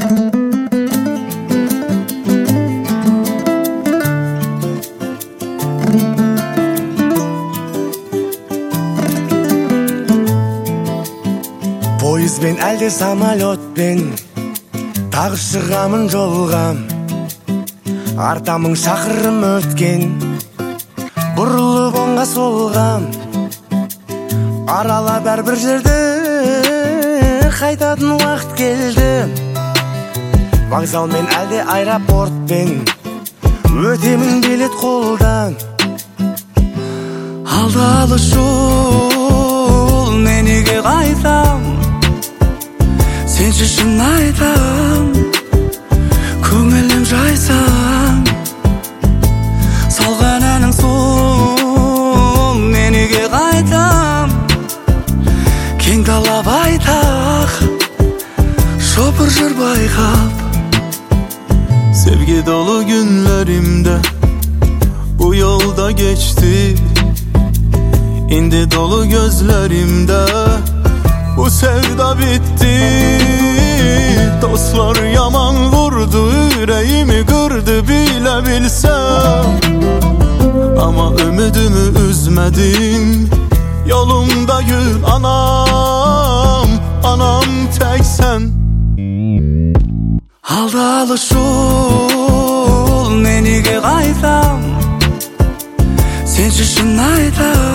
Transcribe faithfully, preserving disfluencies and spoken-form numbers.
Poyizбен әлде самолетпен тағы шығамын жолға, артамың шақырым өткен, бұрылып оңға солға, аралап әрбір жерді қайтатын уақыт келді. Вокзалмен әлде аэропортпен өтемін билет қолдан, алда алыс жол, мен неге қайтам, сенші шын айтам, көңілім жайсам, салған әнің соң, мен неге қайтам, кең дала байтақ, шопыр жыр байқап. Sevgi dolu günlerimde bu yolda geçti, indi dolu gözlerimde bu sevda bitti. Dostlar yaman vurdu, yüreğimi kırdı bile bilsem, ama ümidimi üzmedim, yolumda gül anam, anam tek sen. Alda alış jol, men neге қайтам, сенші шын айтам,